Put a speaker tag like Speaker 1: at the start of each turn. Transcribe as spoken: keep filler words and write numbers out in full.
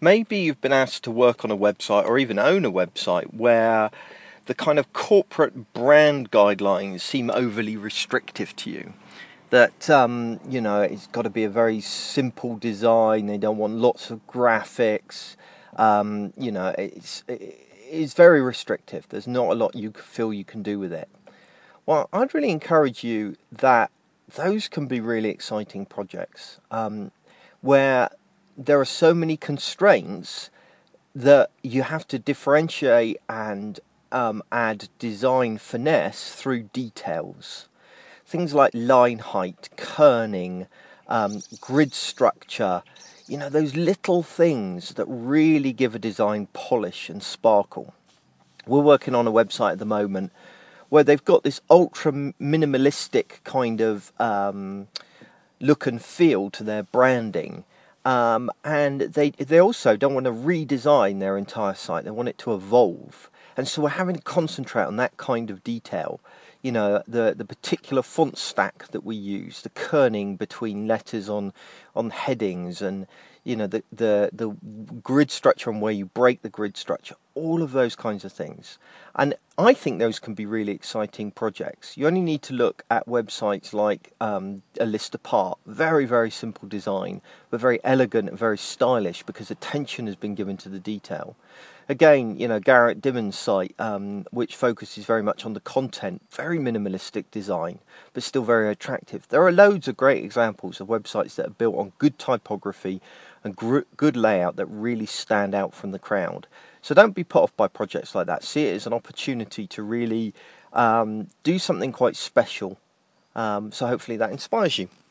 Speaker 1: Maybe you've been asked to work on a website or even own a website where the kind of corporate brand guidelines seem overly restrictive to you. That, um, you know, it's got to be a very simple design, they don't want lots of graphics, um, you know, it's, it's very restrictive. There's not a lot you feel you can do with it. Well, I'd really encourage you that those can be really exciting projects um, where there are so many constraints that you have to differentiate and um, add design finesse through details. Things like line height, kerning, um, grid structure, you know, those little things that really give a design polish and sparkle. We're working on a website at the moment where they've got this ultra minimalistic kind of um, look and feel to their branding. Um, and they they also don't want to redesign their entire site. They want it to evolve. And so we're having to concentrate on that kind of detail. You know, the the particular font stack that we use, the kerning between letters on on headings, and you know the the the grid structure and where you break the grid structure, all of those kinds of things. And I think those can be really exciting projects. You only need to look at websites like um, A List Apart. Very, very simple design, but very elegant and very stylish because attention has been given to the detail. Again, you know, Garrett Dimmon's site, um, which focuses very much on the content, very minimalistic design, but still very attractive. There are loads of great examples of websites that are built on good typography and gr- good layout that really stand out from the crowd. So don't be put off by projects like that. See it as an opportunity to really um, do something quite special. Um, so hopefully that inspires you.